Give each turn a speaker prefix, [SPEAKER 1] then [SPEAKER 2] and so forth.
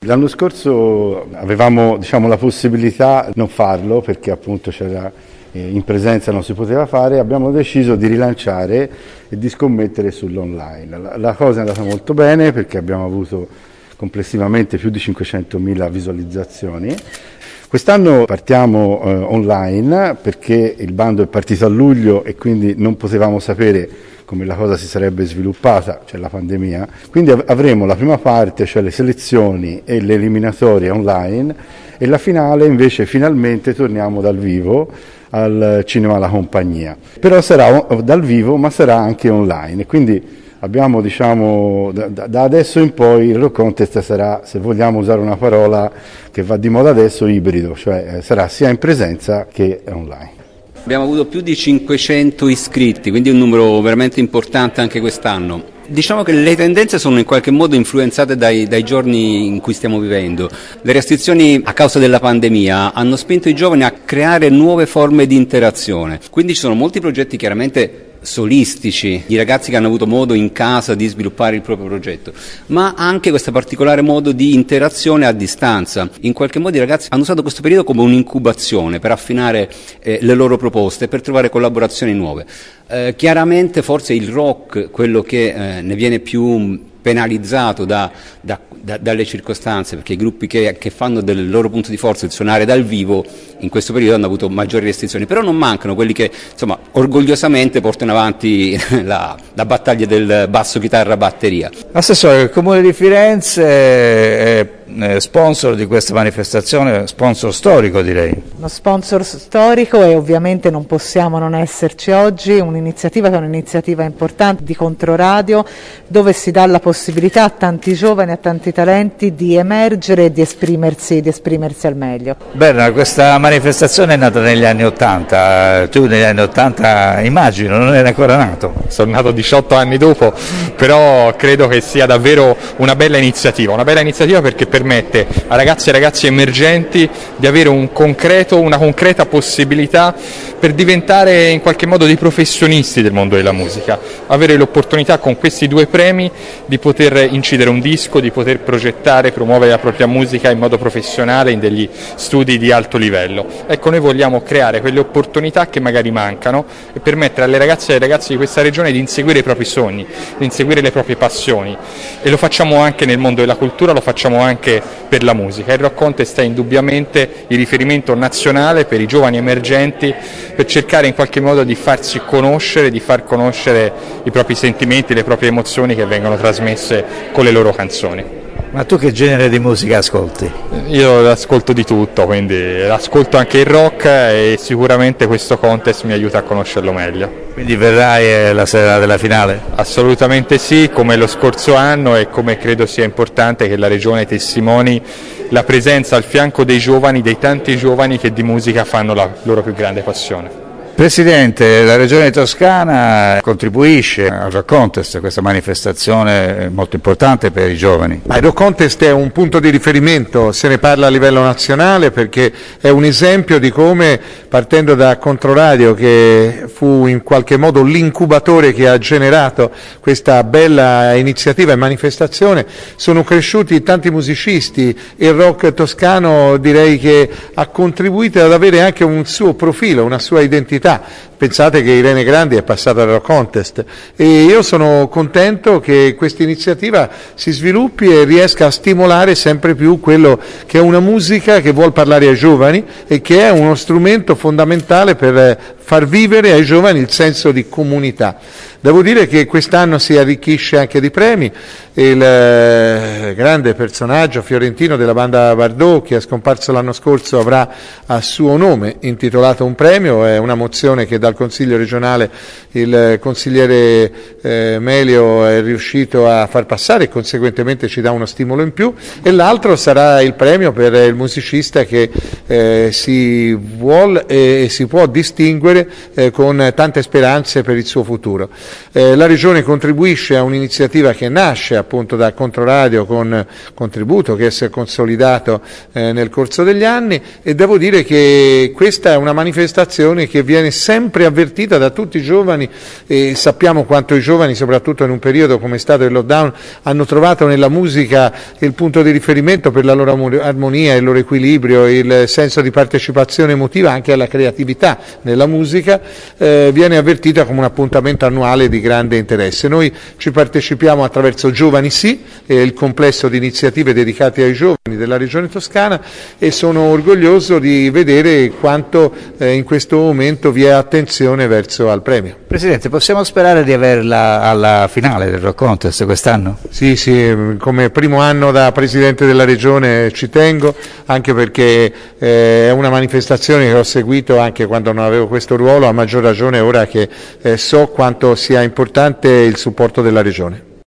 [SPEAKER 1] L'anno scorso avevamo la possibilità di non farlo perché appunto c'era in presenza non si poteva fare, abbiamo deciso di rilanciare e di scommettere sull'online. La cosa è andata molto bene perché abbiamo avuto complessivamente più di 500.000 visualizzazioni. Quest'anno partiamo online perché il bando è partito a luglio e quindi non potevamo sapere come la cosa si sarebbe sviluppata, cioè la pandemia, quindi avremo la prima parte, cioè le selezioni e le eliminatorie online, e la finale invece finalmente torniamo dal vivo al Cinema La Compagnia. Però sarà dal vivo ma sarà anche online, e quindi abbiamo da adesso in poi il Rock Contest sarà, se vogliamo usare una parola che va di moda adesso, ibrido, cioè sarà sia in presenza che online.
[SPEAKER 2] Abbiamo avuto più di 500 iscritti, quindi un numero veramente importante anche quest'anno. Diciamo che le tendenze sono in qualche modo influenzate dai giorni in cui stiamo vivendo. Le restrizioni a causa della pandemia hanno spinto i giovani a creare nuove forme di interazione, quindi ci sono molti progetti chiaramente solistici, i ragazzi che hanno avuto modo in casa di sviluppare il proprio progetto, ma anche questo particolare modo di interazione a distanza. In qualche modo i ragazzi hanno usato questo periodo come un'incubazione per affinare le loro proposte, per trovare collaborazioni nuove. Chiaramente forse il rock, quello che ne viene più penalizzato dalle circostanze, perché i gruppi che fanno del loro punto di forza il suonare dal vivo in questo periodo hanno avuto maggiori restrizioni, però non mancano quelli che insomma orgogliosamente portano avanti la battaglia del basso, chitarra, batteria.
[SPEAKER 3] Assessore, il Comune di Firenze è sponsor di questa manifestazione, sponsor storico direi.
[SPEAKER 4] Uno sponsor storico, e ovviamente non possiamo non esserci oggi, un'iniziativa che è un'iniziativa importante di Controradio, dove si dà la possibilità a tanti giovani, a tanti talenti di emergere e di esprimersi al meglio.
[SPEAKER 3] Berna, questa manifestazione è nata negli anni '80, tu negli anni '80 immagino non eri ancora nato.
[SPEAKER 5] Sono nato 18 anni dopo, però credo che sia davvero una bella iniziativa perché permette a ragazzi e ragazzi emergenti di avere una concreta possibilità per diventare in qualche modo dei professionisti del mondo della musica, avere l'opportunità con questi 2 premi di poter incidere un disco, di poter progettare, promuovere la propria musica in modo professionale in degli studi di alto livello. Ecco, noi vogliamo creare quelle opportunità che magari mancano e permettere alle ragazze e ai ragazzi di questa regione di inseguire i propri sogni, di inseguire le proprie passioni, e lo facciamo anche nel mondo della cultura, lo facciamo anche per la musica. Il Rock Contest è indubbiamente il riferimento nazionale per i giovani emergenti, per cercare in qualche modo di farsi conoscere, di far conoscere i propri sentimenti, le proprie emozioni che vengono trasmesse con le loro canzoni.
[SPEAKER 3] Ma tu che genere di musica ascolti?
[SPEAKER 5] Io ascolto di tutto, quindi ascolto anche il rock e sicuramente questo contest mi aiuta a conoscerlo meglio.
[SPEAKER 3] Quindi verrai la sera della finale?
[SPEAKER 5] Assolutamente sì, come lo scorso anno, e come credo sia importante che la Regione testimoni la presenza al fianco dei giovani, dei tanti giovani che di musica fanno la loro più grande passione.
[SPEAKER 3] Presidente, la Regione Toscana contribuisce al Rock Contest, questa manifestazione molto importante per i giovani.
[SPEAKER 6] Il Rock Contest è un punto di riferimento, se ne parla a livello nazionale perché è un esempio di come, partendo da Controradio, che fu in qualche modo l'incubatore che ha generato questa bella iniziativa e manifestazione, sono cresciuti tanti musicisti. Il rock toscano direi che ha contribuito ad avere anche un suo profilo, una sua identità. Pensate che Irene Grandi è passata al Rock Contest, e io sono contento che questa iniziativa si sviluppi e riesca a stimolare sempre più quello che è una musica che vuol parlare ai giovani e che è uno strumento fondamentale per far vivere ai giovani il senso di comunità. Devo dire che quest'anno si arricchisce anche di premi. Il grande personaggio fiorentino della banda Bardot, che è scomparso l'anno scorso, avrà a suo nome intitolato un premio. È una mozione che dal Consiglio regionale il consigliere Melio è riuscito a far passare e conseguentemente ci dà uno stimolo in più, e l'altro sarà il premio per il musicista che si vuol e si può distinguere con tante speranze per il suo futuro. La Regione contribuisce a un'iniziativa che nasce appunto da Controradio con contributo che si è consolidato nel corso degli anni, e devo dire che questa è una manifestazione che viene sempre avvertita da tutti i giovani, e sappiamo quanto i giovani, soprattutto in un periodo come è stato il lockdown, hanno trovato nella musica il punto di riferimento per la loro armonia, il loro equilibrio, il senso di partecipazione emotiva anche alla creatività nella musica. Viene avvertita come un appuntamento annuale di grande interesse. Noi ci partecipiamo attraverso Giovani Sì, il complesso di iniziative dedicate ai giovani della Regione Toscana, e sono orgoglioso di vedere quanto in questo momento vi è attenzione verso al premio.
[SPEAKER 3] Presidente, possiamo sperare di averla alla finale del Rock Contest quest'anno?
[SPEAKER 6] Sì, come primo anno da Presidente della Regione ci tengo, anche perché è una manifestazione che ho seguito anche quando non avevo questo ruolo, a maggior ragione ora che so quanto sia importante il supporto della Regione.